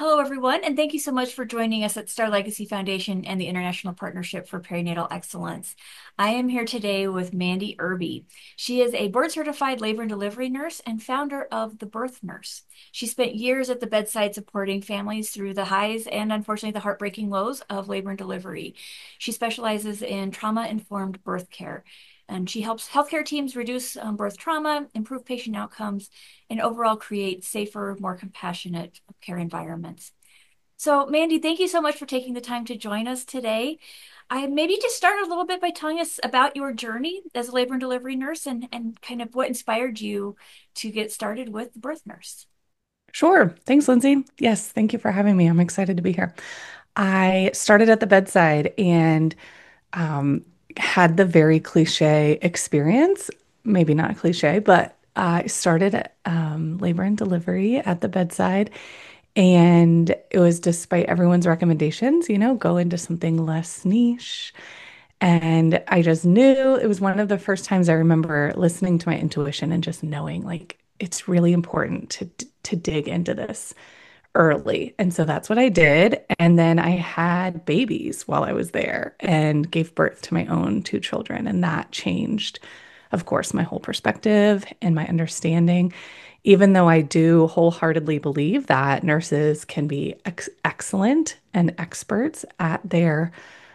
Hello, everyone, and thank you so much for joining us at Star Legacy Foundation and the International Partnership for Perinatal Excellence. I am here today with Mandy Irby. She is a board-certified labor and delivery nurse and founder of The Birth Nurse. She spent years at the bedside supporting families through the highs and, unfortunately, the heartbreaking lows of labor and delivery. She specializes in trauma-informed birth care, and she helps healthcare teams reduce birth trauma, improve patient outcomes, and overall create safer, more compassionate care environments. So, Mandy, thank you so much for taking the time to join us today. I maybe just start a little bit by telling us about your journey as a labor and delivery nurse and kind of what inspired you to get started with the birth nurse. Sure. Thanks, Lindsay. Yes, thank you for having me. I'm excited to be here. I started at the bedside and um, had the very cliche experience. Maybe not cliche, but I started at labor and delivery at the bedside. And it was despite everyone's recommendations, go into something less niche. And I just knew it was one of the first times I remember listening to my intuition and just knowing like it's really important to dig into this early. And so that's what I did. And then I had babies while I was there and gave birth to my own two children. And that changed, of course, my whole perspective and my understanding. Even though I do wholeheartedly believe that nurses can be excellent and experts at their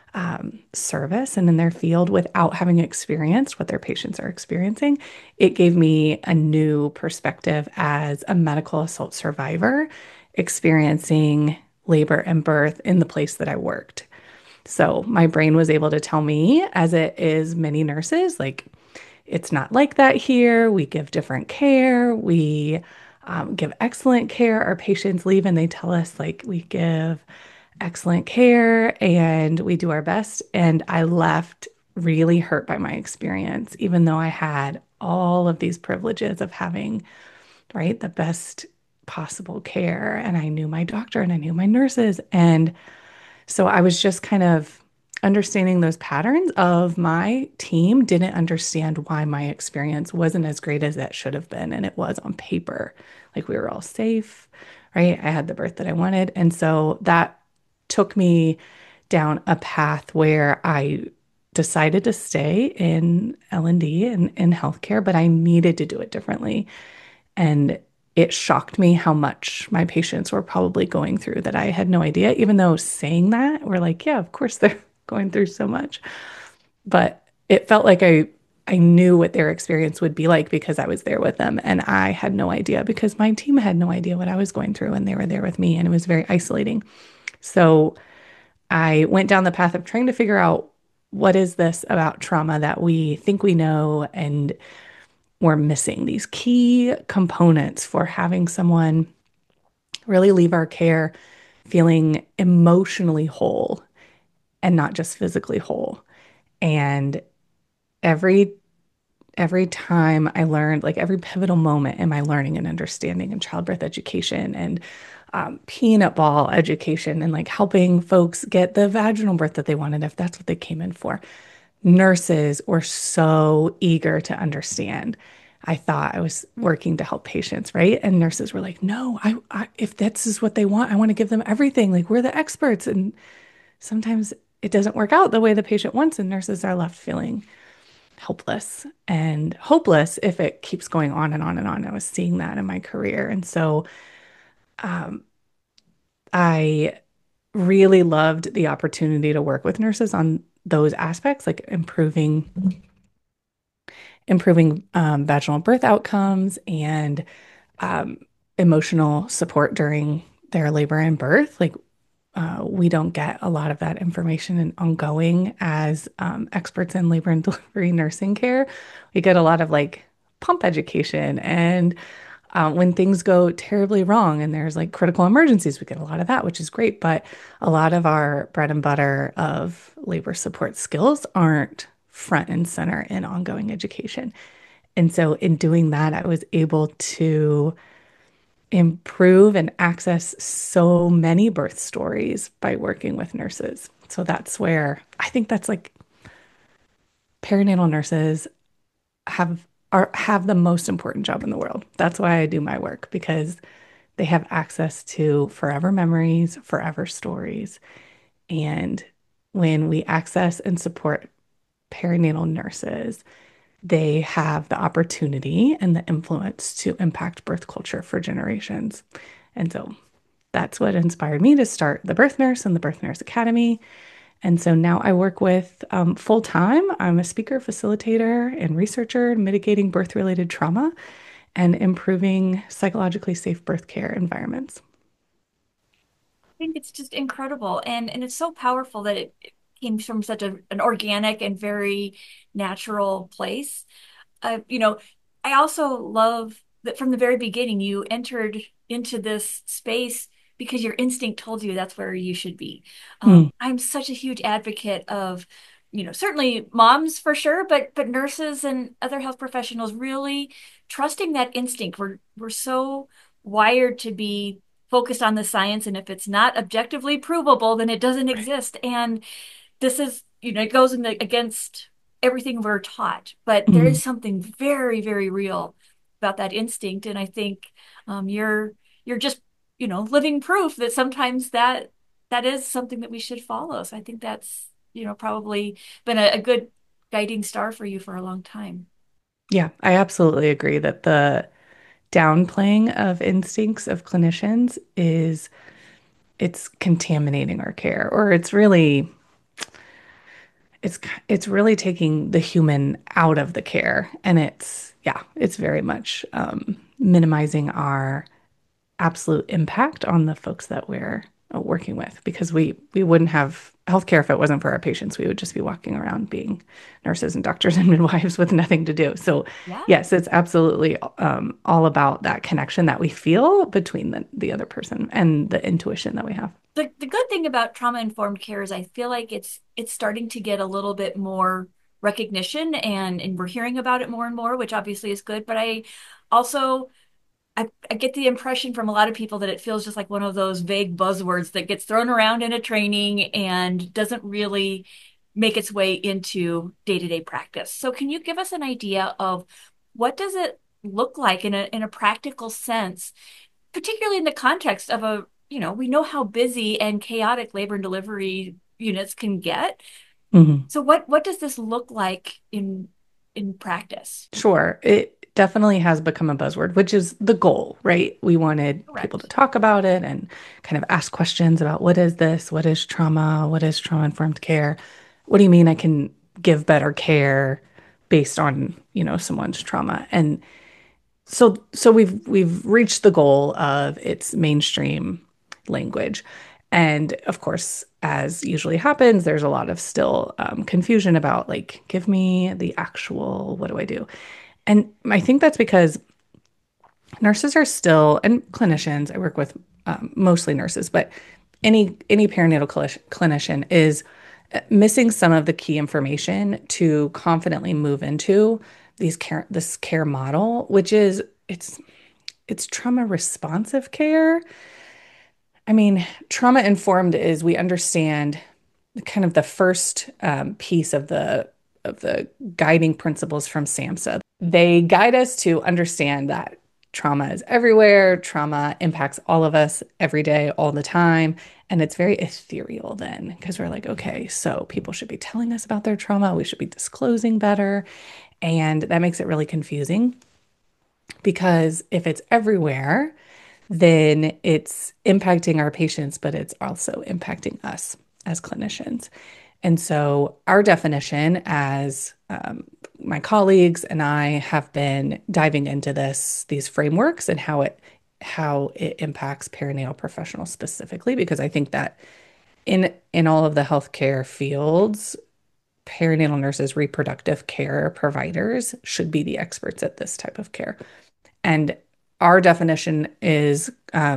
service and in their field without having experienced what their patients are experiencing, it gave me a new perspective as a medical assault survivor experiencing labor and birth in the place that I worked. So my brain was able to tell me, as it is many nurses, like, it's not like that here. We give different care. We give excellent care. Our patients leave and they tell us, like, we give excellent care and we do our best. And I left really hurt by my experience, even though I had all of these privileges of having, right, the best possible care. And I knew my doctor and I knew my nurses. And so I was just kind of understanding those patterns of my team didn't understand why my experience wasn't as great as it should have been. And it was on paper. Like we were all safe, right? I had the birth that I wanted. And so that took me down a path where I decided to stay in L&D and in healthcare, but I needed to do it differently. And it shocked me how much my patients were probably going through that I had no idea, even though saying that, we're like, yeah, of course they're going through so much. But it felt like I knew what their experience would be like because I was there with them. And I had no idea because my team had no idea what I was going through and they were there with me. And it was very isolating. So I went down the path of trying to figure out what is this about trauma that we think we know and we're missing these key components for having someone really leave our care feeling emotionally whole and not just physically whole. And every every time I learned, like every pivotal moment in my learning and understanding and childbirth education and peanut ball education and like helping folks get the vaginal birth that they wanted if that's what they came in for. Nurses were so eager to understand. I thought I was working to help patients, right? And nurses were like, "No, if this is what they want, I want to give them everything. Like we're the experts." And sometimes it doesn't work out the way the patient wants, and nurses are left feeling helpless and hopeless if it keeps going on and on and on. I was seeing that in my career, and so um, I really loved the opportunity to work with nurses on those aspects, like improving vaginal birth outcomes and um, emotional support during their labor and birth. Like we don't get a lot of that information and ongoing as experts in labor and delivery nursing care. We get a lot of like pump education and when things go terribly wrong and there's like critical emergencies, we get a lot of that, which is great. But a lot of our bread and butter of labor support skills aren't front and center in ongoing education. And so in doing that, I was able to improve and access so many birth stories by working with nurses. So that's where I think that's like perinatal nurses have have the most important job in the world. That's why I do my work because they have access to forever memories, forever stories. And when we access and support perinatal nurses, they have the opportunity and the influence to impact birth culture for generations. And so that's what inspired me to start the Birth Nurse and the Birth Nurse Academy. And so now I work with full time. I'm a speaker, facilitator, and researcher in mitigating birth related trauma and improving psychologically safe birth care environments. think it's just incredible, and it's so powerful that it came from such an organic and very natural place. You know, I also love that from the very beginning you entered into this space because your instinct told you that's where you should be. Mm, I'm such a huge advocate of, certainly moms for sure, but nurses and other health professionals really trusting that instinct. We're so wired to be focused on the science, and if it's not objectively provable, then it doesn't right. exist. And this is, it goes against everything we're taught, but there Mm, is something very, very real about that instinct. And I think you're just, living proof that sometimes that is something that we should follow. So I think that's, probably been a good guiding star for you for a long time. yeah, I absolutely agree that the downplaying of instincts of clinicians is it's contaminating our care, or it's it's really taking the human out of the care, and it's very much minimizing our absolute impact on the folks that we're working with because we wouldn't have healthcare if it wasn't for our patients. We would just be walking around being nurses and doctors and midwives with nothing to do. So Yeah. yes, it's absolutely all about that connection that we feel between the other person and the intuition that we have. The good thing about trauma informed care is I feel like it's starting to get a little bit more recognition, and we're hearing about it more and more, which obviously is good. But also I get the impression from a lot of people that it feels just like one of those vague buzzwords that gets thrown around in a training and doesn't really make its way into day-to-day practice. So can you give us an idea of what does it look like in a practical sense, particularly in the context of we know how busy and chaotic labor and delivery units can get. Mhm. So what does this look like in practice? Sure. It definitely has become a buzzword, which is the goal, right? We wanted people to Correct. talk about it and kind of ask questions about what is this? What is trauma? What is trauma-informed care? What do you mean I can give better care based on, someone's trauma? And so we've reached the goal of its mainstream language. And of course, as usually happens, there's a lot of still confusion about like, give me the actual, what do I do? And I think that's because nurses are still, and clinicians, I work with mostly nurses, but any perinatal clinician is missing some of the key information to confidently move into this care model, which is it's trauma responsive care. I mean, trauma informed is we understand kind of the first piece of the guiding principles from SAMHSA. They guide us to understand that trauma is everywhere. Trauma impacts all of us every day, all the time. And it's very ethereal then because we're like, okay, so people should be telling us about their trauma. We should be disclosing better. And that makes it really confusing because if it's everywhere, then it's impacting our patients, but it's also impacting us as clinicians. And so, our definition, as my colleagues and I have been diving into these frameworks and how it impacts perinatal professionals specifically, because I think that in all of the healthcare fields, perinatal nurses, reproductive care providers should be the experts at this type of care. And our definition is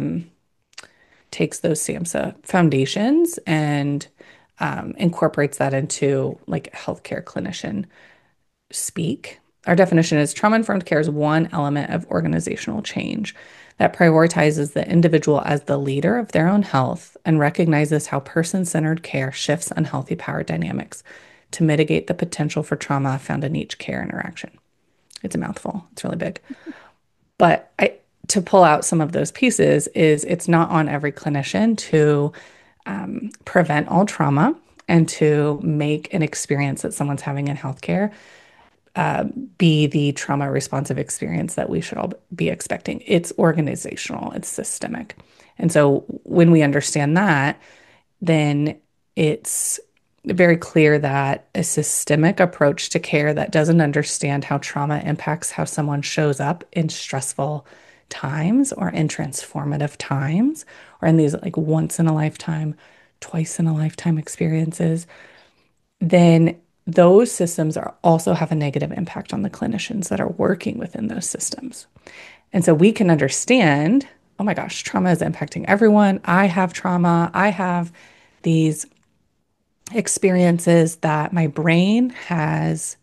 takes those SAMHSA foundations and incorporates that into like healthcare clinician speak. Our definition is trauma-informed care is one element of organizational change that prioritizes the individual as the leader of their own health and recognizes how person-centered care shifts unhealthy power dynamics to mitigate the potential for trauma found in each care interaction. It's a mouthful. It's really big. But to pull out some of those pieces is it's not on every clinician to prevent all trauma and to make an experience that someone's having in healthcare be the trauma responsive experience that we should all be expecting. It's organizational, it's systemic. And so when we understand that, then it's very clear that a systemic approach to care that doesn't understand how trauma impacts how someone shows up in stressful times or in transformative times or in these like once in a lifetime, twice in a lifetime experiences, then those systems are also have a negative impact on the clinicians that are working within those systems. And so we can understand, oh my gosh, trauma is impacting everyone. I have trauma. I have these experiences that my brain has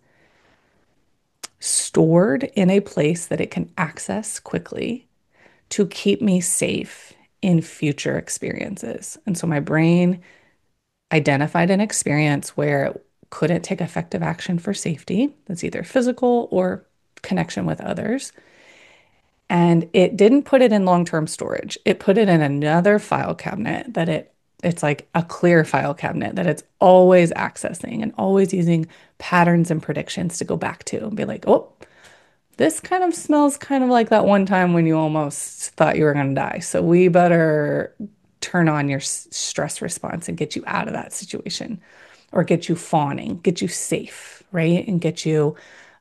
stored in a place that it can access quickly to keep me safe in future experiences. And so my brain identified an experience where it couldn't take effective action for safety. That's either physical or connection with others. And it didn't put it in long-term storage. It put it in another file cabinet that it's like a clear file cabinet that it's always accessing and always using patterns and predictions to go back to and be like, oh, this kind of smells kind of like that one time when you almost thought you were going to die. So we better turn on your stress response and get you out of that situation or get you fawning, get you safe, right? And get you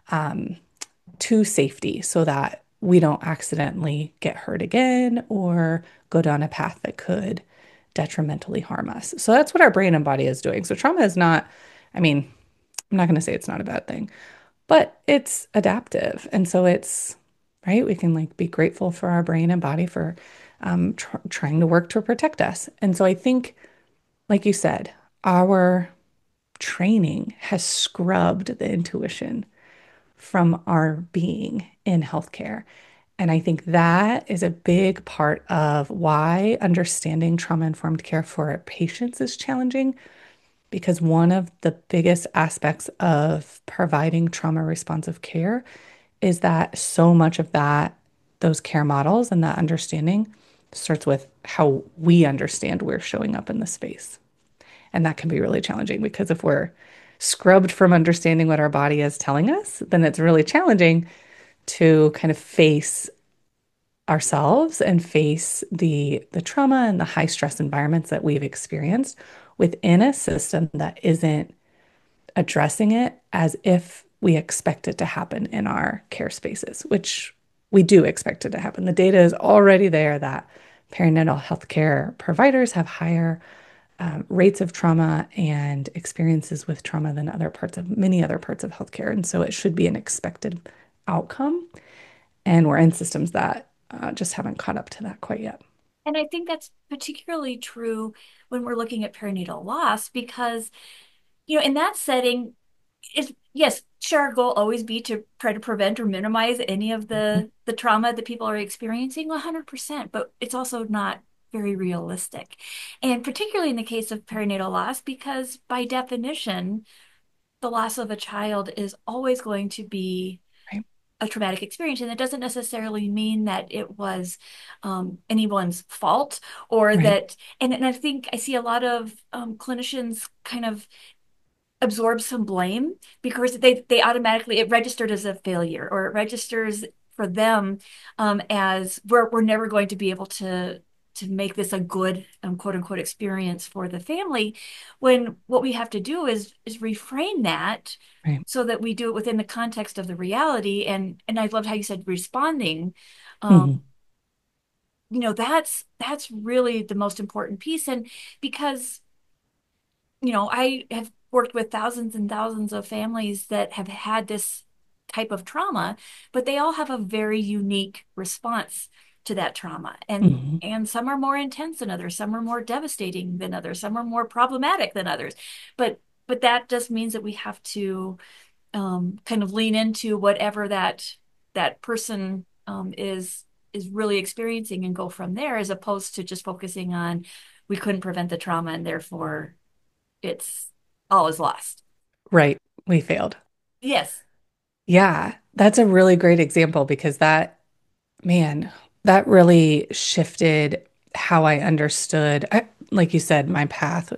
to safety so that we don't accidentally get hurt again or go down a path that could detrimentally harm us. So that's what our brain and body is doing. So trauma is not, I mean, I'm not going to say it's not a bad thing, but it's adaptive. And so it's, right, we can like be grateful for our brain and body for trying to work to protect us. And so I think, like you said, our training has scrubbed the intuition from our being in healthcare. And I think that is a big part of why understanding trauma informed care for our patients is challenging, because one of the biggest aspects of providing trauma responsive care is that so much of that, those care models and that understanding starts with how we understand we're showing up in the space. And that can be really challenging because if we're scrubbed from understanding what our body is telling us, then it's really challenging to kind of face ourselves and face the trauma and the high stress environments that we've experienced within a system that isn't addressing it as if we expect it to happen in our care spaces, which we do expect it to happen. The data is already there that perinatal healthcare providers have higher rates of trauma and experiences with trauma than other parts of many other parts of healthcare. And so it should be an expected outcome. And we're in systems that just haven't caught up to that quite yet. And I think that's particularly true when we're looking at perinatal loss because, in that setting, is yes, sure, our goal always be to try to prevent or minimize any of the trauma that people are experiencing 100%, but it's also not very realistic. And particularly in the case of perinatal loss, because by definition, the loss of a child is always going to be Right. a traumatic experience. And that doesn't necessarily mean that it was anyone's fault or Right. that, and I think I see a lot of clinicians kind of absorb some blame because they automatically it registered as a failure or it registers for them as we're never going to be able to make this a good quote unquote experience for the family when what we have to do is reframe that Right. so that we do it within the context of the reality and I loved how you said responding Mhm. um that's really the most important piece and because I have worked with thousands and thousands of families that have had this type of trauma, but they all have a very unique response to that trauma. And Mhm. and some are more intense than others, some are more devastating than others, some are more problematic than others. But that just means that we have to kind of lean into whatever that person is really experiencing and go from there, as opposed to just focusing on we couldn't prevent the trauma and therefore it's all is lost. Right. We failed. Yes. Yeah, that's a really great example because that, man, that really shifted how I understood. Like you said, my path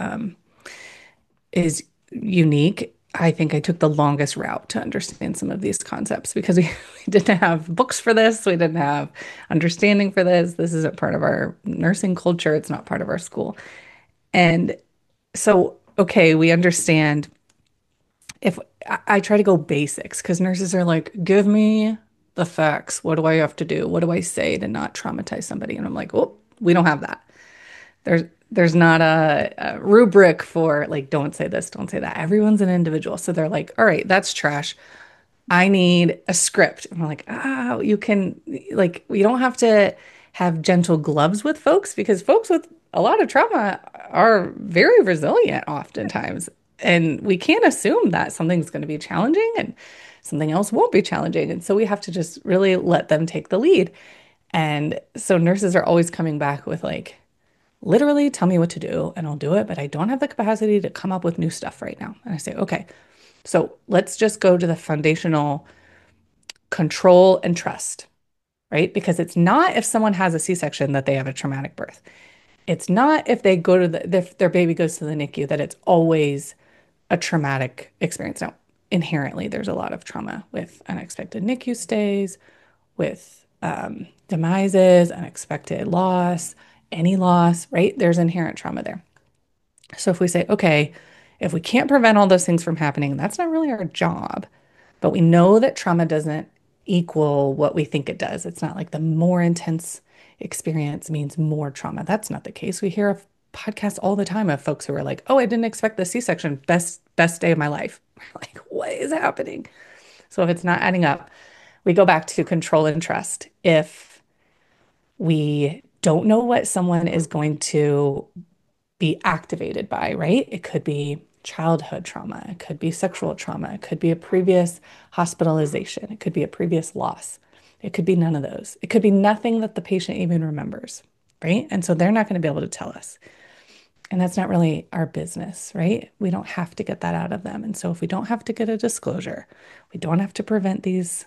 is unique. I think I took the longest route to understand some of these concepts because we didn't have books for this. We didn't have understanding for this. This isn't part of our nursing culture. It's not part of our school. And so, okay, we understand if I try to go basics because nurses are like, give me the facts. What do I have to do? What do I say to not traumatize somebody? And I'm like, oh, we don't have that. There's there's not a rubric for like, don't say this, don't say that. Everyone's an individual. So they're like, all right, that's trash. I need a script. And I'm like, you can, like, we don't have to have gentle gloves with folks because folks with a lot of trauma are very resilient oftentimes. And we can't assume that something's going to be challenging and something else won't be challenging. And so we have to just really let them take the lead. And so nurses are always coming back with like, literally tell me what to do and I'll do it, but I don't have the capacity to come up with new stuff right now. And I say, okay, so let's just go to the foundational control and trust, right? Because it's not if someone has a C-section that they have a traumatic birth. It's not if they go to if their baby goes to the NICU that it's always a traumatic experience. Now, inherently, there's a lot of trauma with unexpected NICU stays, with demises, unexpected loss, any loss, right? There's inherent trauma there. So if we say, okay, if we can't prevent all those things from happening, that's not really our job. But we know that trauma doesn't equal what we think it does. It's not like the more intense experience means more trauma. That's not the case. We hear of podcasts all the time of folks who are like, "Oh, I didn't expect the C-section. Best day of my life." We're like, what is happening? So if it's not adding up, we go back to control and trust. If we don't know what someone is going to be activated by, right? It could be childhood trauma, it could be sexual trauma, it could be a previous hospitalization, it could be a previous loss, it could be none of those. It could be nothing that the patient even remembers, right? And so they're not going to be able to tell us. And that's not really our business, right? We don't have to get that out of them. And so if we don't have to get a disclosure, we don't have to prevent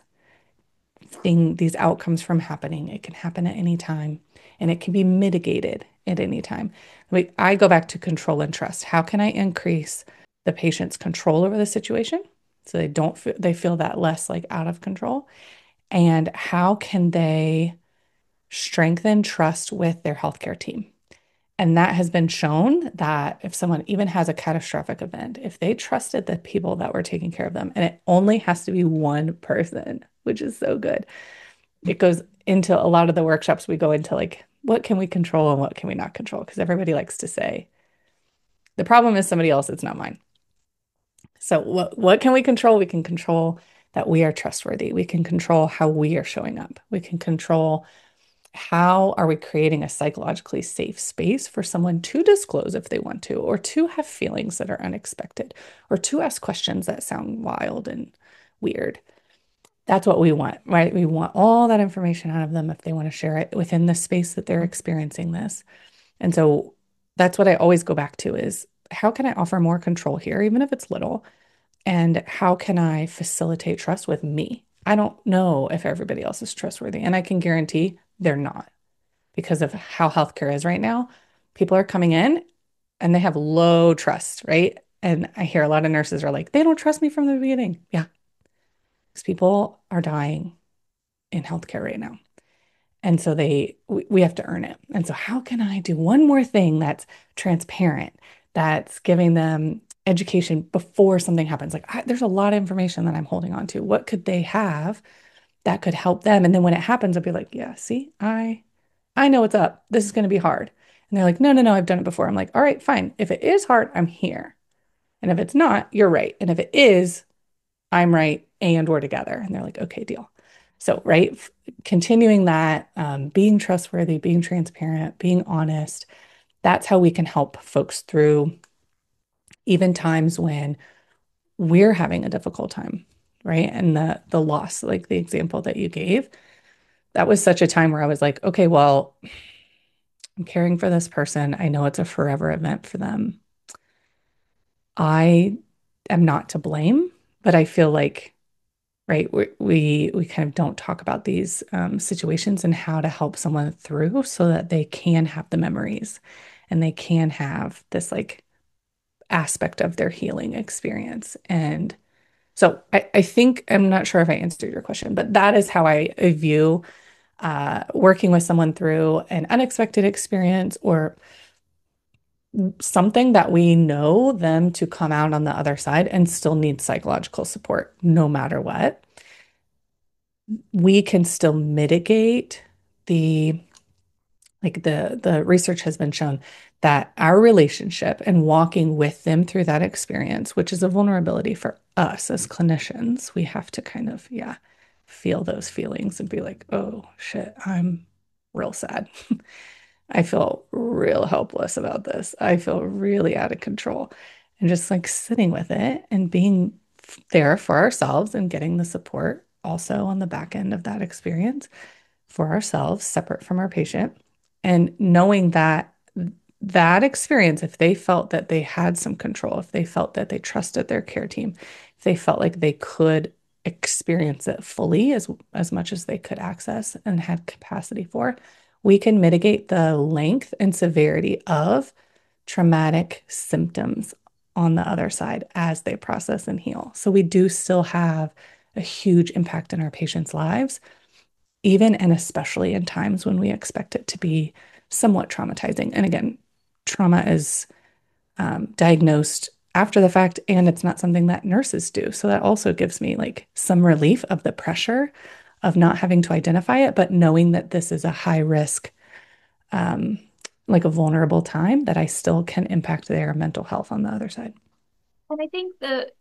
these outcomes from happening. It can happen at any time and it can be mitigated at any time. I go back to control and trust. How can I increase the patient's control over the situation so they feel that less like out of control? And how can they strengthen trust with their healthcare team? And that has been shown that if someone even has a catastrophic event, if they trusted the people that were taking care of them, and it only has to be one person, which is so good, it goes into a lot of the workshops. We go into like, what can we control and what can we not control? Because everybody likes to say, the problem is somebody else, it's not mine. So what can we control? We can control that we are trustworthy. We can control how we are showing up. We can control how are we creating a psychologically safe space for someone to disclose if they want to, or to have feelings that are unexpected, or to ask questions that sound wild and weird. That's what we want, right? We want all that information out of them if they want to share it within the space that they're experiencing this. And so that's what I always go back to is how can I offer more control here, even if it's little? And how can I facilitate trust with me? I don't know if everybody else is trustworthy, and I can guarantee they're not because of how healthcare is right now. People are coming in and they have low trust, right? And I hear a lot of nurses are like, they don't trust me from the beginning. Yeah, because people are dying in healthcare right now. And so we have to earn it. And so how can I do one more thing that's transparent, that's giving them education before something happens? Like there's a lot of information that I'm holding on to. What could they have that could help them? And then when it happens, I'll be like, yeah, see, I know what's up. This is going to be hard. And they're like, no, no, no, I've done it before. I'm like, all right, fine. If it is hard, I'm here. And if it's not, you're right. And if it is, I'm right, and we're together. And they're like, okay, deal. So, right, continuing that, being trustworthy, being transparent, being honest, that's how we can help folks through even times when we're having a difficult time, right? And the loss, like the example that you gave, that was such a time where I was like, okay, well, I'm caring for this person. I know it's a forever event for them. I am not to blame, but I feel like right? We kind of don't talk about these situations and how to help someone through so that they can have the memories and they can have this like aspect of their healing experience. And so I think I'm not sure if I answered your question, but that is how I view working with someone through an unexpected experience or something that we know them to come out on the other side and still need psychological support no matter what. We can still mitigate the the research has been shown that our relationship and walking with them through that experience, which is a vulnerability for us as clinicians, we have to kind of, yeah, feel those feelings and be like, oh shit, I'm real sad. I feel real helpless about this. I feel really out of control. And just like sitting with it and being there for ourselves and getting the support also on the back end of that experience for ourselves, separate from our patient, and knowing that that experience, if they felt that they had some control, if they felt that they trusted their care team, if they felt like they could experience it fully as much as they could access and had capacity for, we can mitigate the length and severity of traumatic symptoms on the other side as they process and heal. So we do still have a huge impact in our patients' lives even and especially in times when we expect it to be somewhat traumatizing. And again, trauma is diagnosed after the fact, and it's not something that nurses do. So that also gives me like some relief of the pressure of not having to identify it, but knowing that this is a high risk, um, like a vulnerable time that I still can impact their mental health on the other side. And I think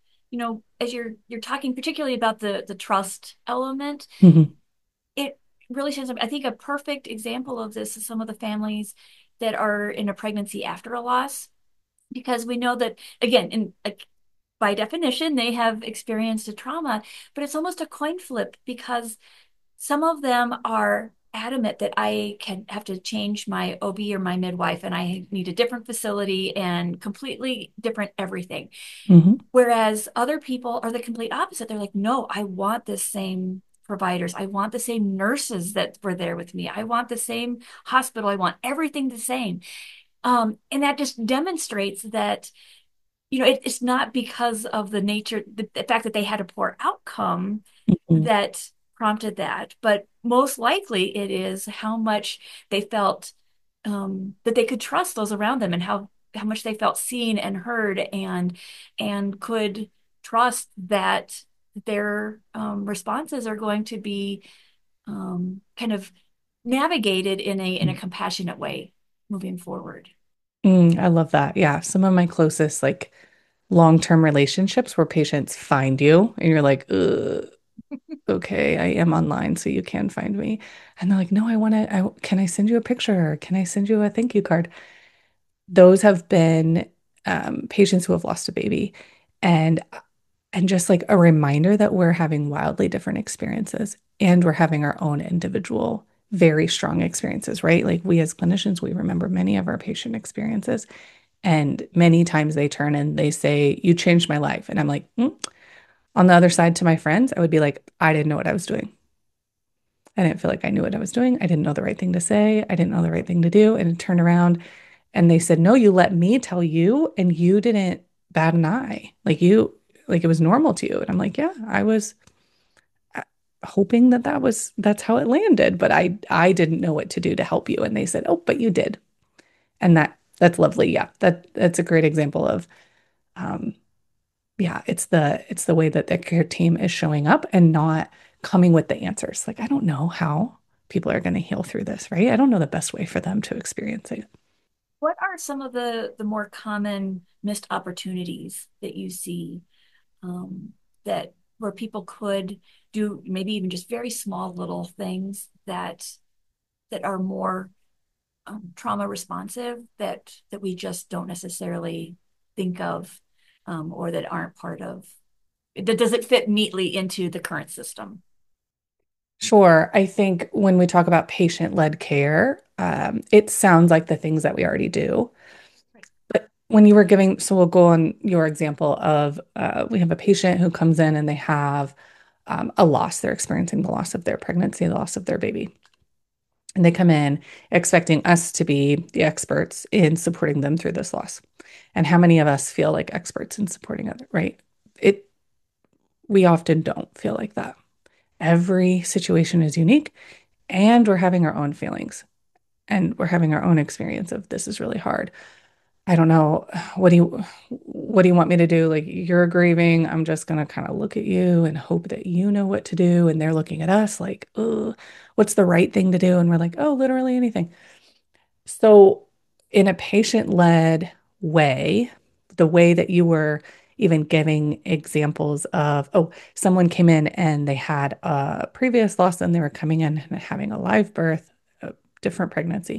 as you're talking particularly about the trust element, Mhm. it really shows up. I think a perfect example of this is some of the families that are in a pregnancy after a loss, because we know that again, in like by definition, they have experienced a trauma, but it's almost a coin flip because some of them are adamant that I can have to change my OB or my midwife and I need a different facility and completely different everything. Mhm. Whereas other people are the complete opposite. They're like, no, I want the same providers. I want the same nurses that were there with me. I want the same hospital. I want everything the same. And that just demonstrates that, it's not because of the nature, the fact that they had a poor outcome Mhm. that prompted that, but most likely it is how much they felt that they could trust those around them and how much they felt seen and heard and could trust that their responses are going to be kind of navigated in a compassionate way moving forward. I love that. Yeah, some of my closest like long-term relationships where patients find you and you're like, okay, I am online, so you can find me. And they're like, no, can I send you a picture? Can I send you a thank you card? Those have been patients who have lost a baby. And and just like a reminder that we're having wildly different experiences and we're having our own individual, very strong experiences, right? Like we as clinicians, we remember many of our patient experiences. And many times they turn and they say, you changed my life. And I'm like, On the other side to my friends, I would be like, I didn't know what I was doing. I didn't feel like I knew what I was doing. I didn't know the right thing to say. I didn't know the right thing to do. And it turned around and they said, no, you let me tell you and you didn't bat an eye. Like it was normal to you. And I'm like, yeah, I was hoping that's how it landed, but I didn't know what to do to help you. And they said, oh, but you did. And that's lovely. Yeah, that's a great example of um, yeah, it's the way that the care team is showing up and not coming with the answers. Like, I don't know how people are going to heal through this, right? I don't know the best way for them to experience it. What are some of the more common missed opportunities that you see um, that where people could do maybe even just very small little things that are more trauma responsive that we just don't necessarily think of or that aren't part of that doesn't fit neatly into the current system. Sure. I think when we talk about patient-led care, it sounds like the things that we already do. Right. But when you were giving, so we'll go on your example of we have a patient who comes in and they have a loss. They're experiencing the loss of their pregnancy, the loss of their baby. And they come in expecting us to be the experts in supporting them through this loss. And how many of us feel like experts in supporting others, right? It We often don't feel like that. Every situation is unique, and we're having our own feelings and we're having our own experience of this is really hard. I don't know. What do you want me to do? Like you're grieving. I'm just gonna kind of look at you and hope that you know what to do. And they're looking at us like, oh, what's the right thing to do? And we're like, oh, literally anything. So in a patient-led way, the way that you were even giving examples of, oh, someone came in and they had a previous loss and they were coming in and having a live birth, a different pregnancy.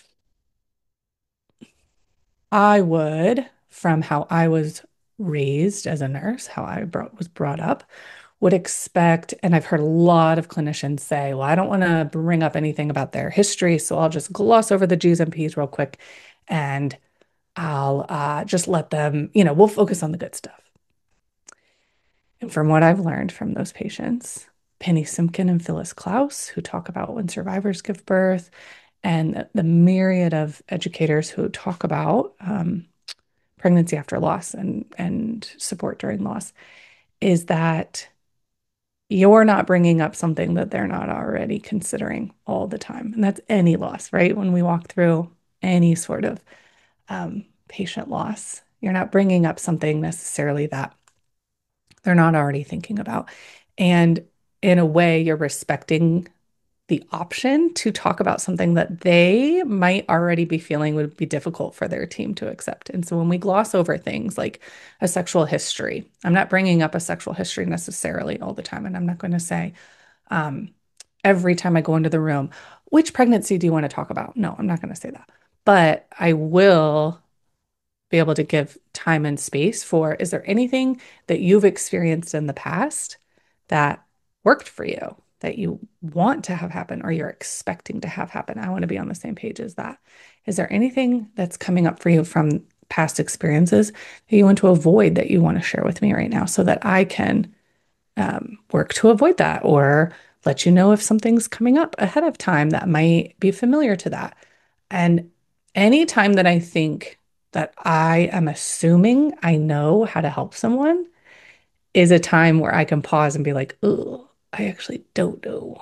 I would, from how I was raised as a nurse, how was brought up, would expect, and I've heard a lot of clinicians say, well, I don't want to bring up anything about their history, so I'll just gloss over the G's and P's real quick and I'll just let them, we'll focus on the good stuff. And from what I've learned from those patients, Penny Simkin and Phyllis Klaus, who talk about when survivors give birth, and the myriad of educators who talk about pregnancy after loss and support during loss, is that you're not bringing up something that they're not already considering all the time. And that's any loss, right? When we walk through any sort of patient loss, you're not bringing up something necessarily that they're not already thinking about. And in a way, you're respecting the option to talk about something that they might already be feeling would be difficult for their team to accept. And so when we gloss over things like a sexual history, I'm not bringing up a sexual history necessarily all the time. And I'm not going to say um, every time I go into the room, which pregnancy do you want to talk about? No, I'm not going to say that. But I will be able to give time and space for, is there anything that you've experienced in the past that worked for you, that you want to have happen or you're expecting to have happen? I want to be on the same page as that. Is there anything that's coming up for you from past experiences that you want to avoid that you want to share with me right now so that I can work to avoid that or let you know if something's coming up ahead of time that might be familiar to that? And anytime that I think that I am assuming I know how to help someone is a time where I can pause and be like, oh, I actually don't know.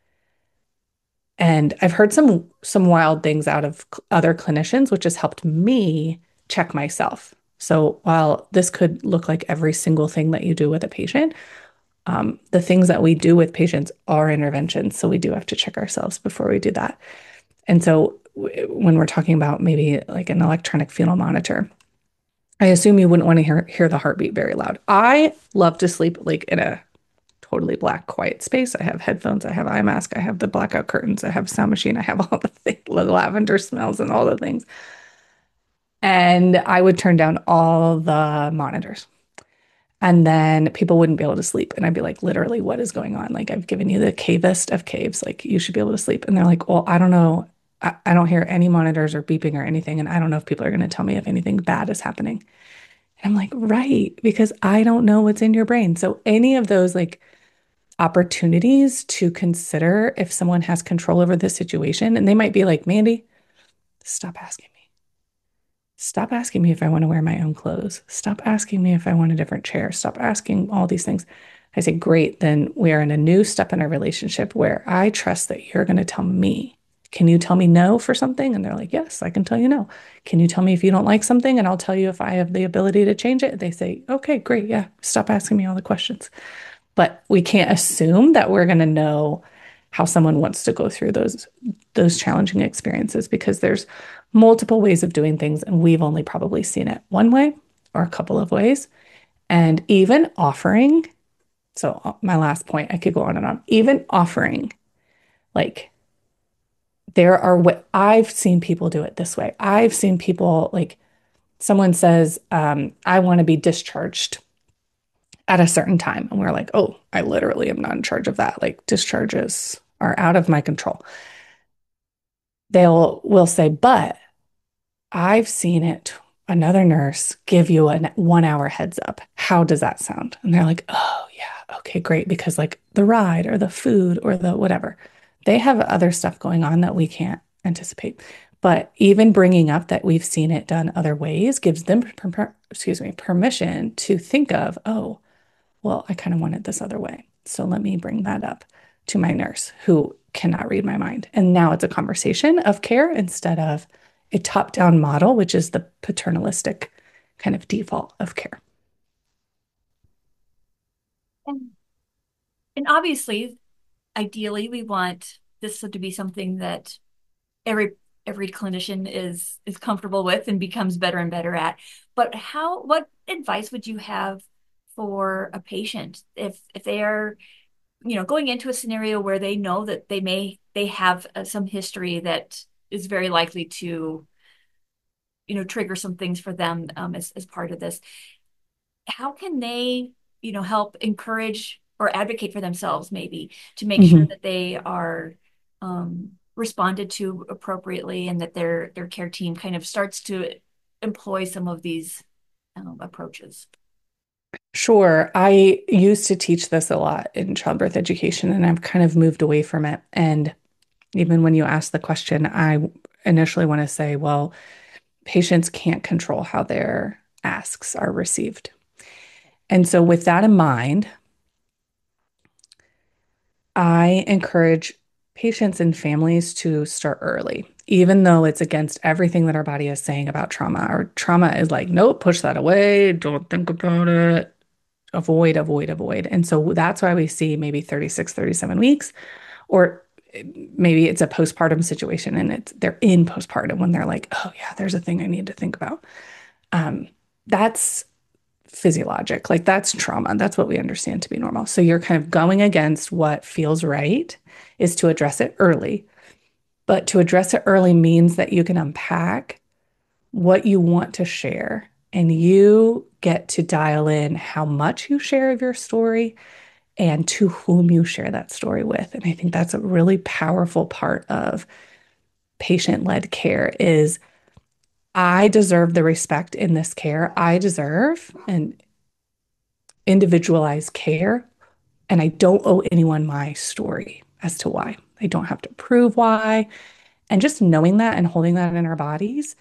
And I've heard some wild things out of other clinicians, which has helped me check myself. So while this could look like every single thing that you do with a patient, the things that we do with patients are interventions. So we do have to check ourselves before we do that. And so when we're talking about maybe like an electronic fetal monitor, I assume you wouldn't want to hear the heartbeat very loud. I love to sleep like in a totally black, quiet space. I have headphones, I have eye mask, I have the blackout curtains, I have sound machine, I have all the lavender smells and all the things. And I would turn down all the monitors. And then people wouldn't be able to sleep. And I'd be like, literally, what is going on? Like, I've given you the cavest of caves. Like, you should be able to sleep. And they're like, well, I don't know. I don't hear any monitors or beeping or anything. And I don't know if people are going to tell me if anything bad is happening. And I'm like, right, because I don't know what's in your brain. So any of those like opportunities to consider if someone has control over the situation, and they might be like, Mandy, stop asking me. Stop asking me if I want to wear my own clothes. Stop asking me if I want a different chair. Stop asking all these things. I say, great, then we are in a new step in our relationship where I trust that you're going to tell me. Can you tell me no for something? And they're like, yes, I can tell you no. Can you tell me if you don't like something? And I'll tell you if I have the ability to change it. They say, okay, great. Yeah, stop asking me all the questions. But we can't assume that we're going to know how someone wants to go through those challenging experiences because there's multiple ways of doing things and we've only probably seen it one way or a couple of ways. And even offering, so my last point, I could go on and on, even offering, like there are what I've seen people do it this way. I've seen people like someone says, I want to be discharged at a certain time. And we're like, oh, I literally am not in charge of that. Like discharges are out of my control. Will say, but I've seen it another nurse give you a 1 hour heads up. How does that sound? And they're like, oh, yeah, okay, great. Because like the ride or the food or the whatever, they have other stuff going on that we can't anticipate. But even bringing up that we've seen it done other ways gives them, permission to think of, oh, well, I kind of want it this other way. So let me bring that up to my nurse who cannot read my mind. And now it's a conversation of care instead of a top-down model, which is the paternalistic kind of default of care. And, and obviously, ideally, we want this to be something that every every clinician is comfortable with and becomes better and better at. But what advice would you have for a patient if they are, going into a scenario where they know that they have some history that is very likely to, trigger some things for them as part of this. How can they, help encourage or advocate for themselves maybe to make sure Mhm. that they are responded to appropriately and that their care team kind of starts to employ some of these approaches? Sure. I used to teach this a lot in childbirth education, and I've kind of moved away from it. And even when you ask the question, I initially want to say, well, patients can't control how their asks are received. And so, with that in mind, I encourage patients and families to start early, even though it's against everything that our body is saying about trauma. Our trauma is like, nope, push that away, don't think about it, avoid, avoid, avoid. And so that's why we see maybe 36, 37 weeks, or maybe it's a postpartum situation and they're in postpartum when they're like, oh yeah, there's a thing I need to think about. Um, that's physiologic. Like that's trauma. That's what we understand to be normal. So you're kind of going against what feels right is to address it early. But to address it early means that you can unpack what you want to share and you get to dial in how much you share of your story and to whom you share that story with. And I think that's a really powerful part of patient-led care is I deserve the respect in this care. I deserve and individualized care. And I don't owe anyone my story as to why. I don't have to prove why. And just knowing that and holding that in our bodies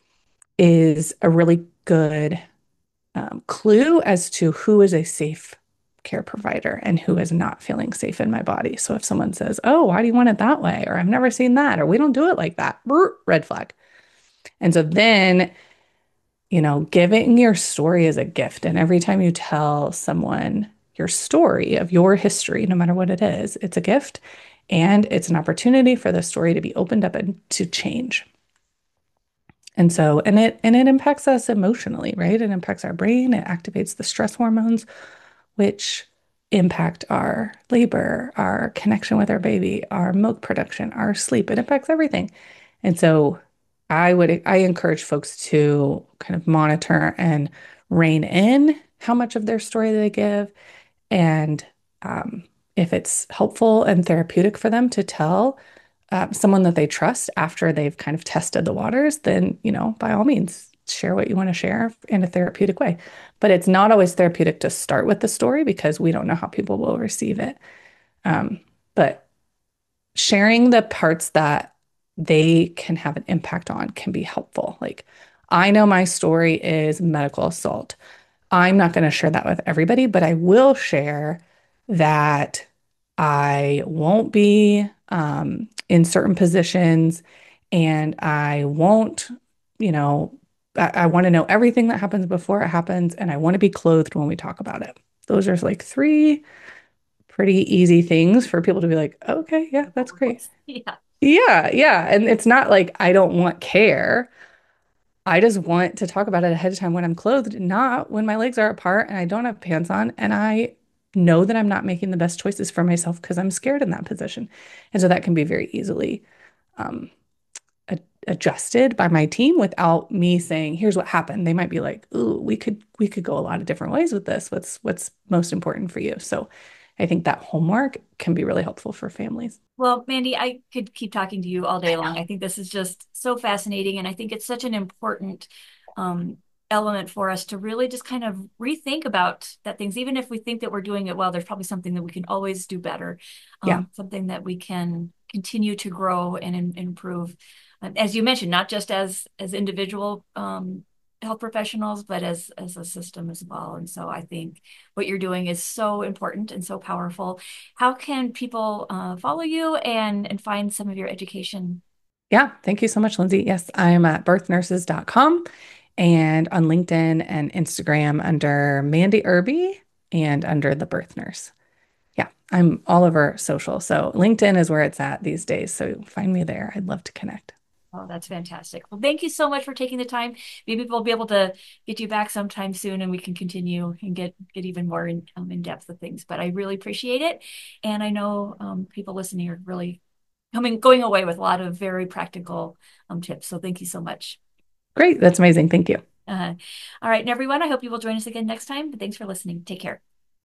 is a really good clue as to who is a safe care provider and who is not feeling safe in my body. So if someone says, oh, why do you want it that way? Or I've never seen that, or we don't do it like that, red flag. And so then giving your story is a gift. And every time you tell someone your story of your history, no matter what it is, it's a gift. And it's an opportunity for the story to be opened up and to change. And so, and it impacts us emotionally, right? It impacts our brain, it activates the stress hormones, which impact our labor, our connection with our baby, our milk production, our sleep. It impacts everything. And so I encourage folks to kind of monitor and rein in how much of their story they give. And if it's helpful and therapeutic for them to tell someone that they trust after they've kind of tested the waters, then, by all means, share what you want to share in a therapeutic way. But it's not always therapeutic to start with the story because we don't know how people will receive it. But sharing the parts that they can have an impact on can be helpful. Like, I know my story is medical assault. I'm not going to share that with everybody, but I will share that I won't be in certain positions and I won't, you know, I want to know everything that happens before it happens and I want to be clothed when we talk about it. Those are like three pretty easy things for people to be like, okay, yeah, that's great. Yeah. Yeah, yeah. And it's not like I don't want care. I just want to talk about it ahead of time when I'm clothed, not when my legs are apart and I don't have pants on and I know that I'm not making the best choices for myself because I'm scared in that position. And so that can be very easily um, adjusted by my team without me saying, here's what happened. They might be like, ooh, we could go a lot of different ways with this. What's most important for you? So I think that homework can be really helpful for families. Well, Mandy, I could keep talking to you all I day long. know. I think this is just so fascinating, and I think it's such an important um, element for us to really just kind of rethink about that things. Even if we think that we're doing it well, there's probably something that we can always do better, Yeah. something that we can continue to grow and improve. As you mentioned, not just as individual health professionals, but as a system as well. And so I think what you're doing is so important and so powerful. How can people follow you and find some of your education? Yeah. Thank you so much, Lindsay. Yes, I'm at birthnurses.com and on LinkedIn and Instagram under Mandy Irby and under the birth nurse. Yeah, I'm all over social. So LinkedIn is where it's at these days. So find me there. I'd love to connect. Oh, that's fantastic. Well, thank you so much for taking the time. Maybe we'll be able to get you back sometime soon and we can continue and get even more in depth with things. But I really appreciate it. And I know people listening are really going away with a lot of very practical tips. So thank you so much. Great. That's amazing. Thank you. Uh, all right. And everyone, I hope you will join us again next time. But thanks for listening. Take care.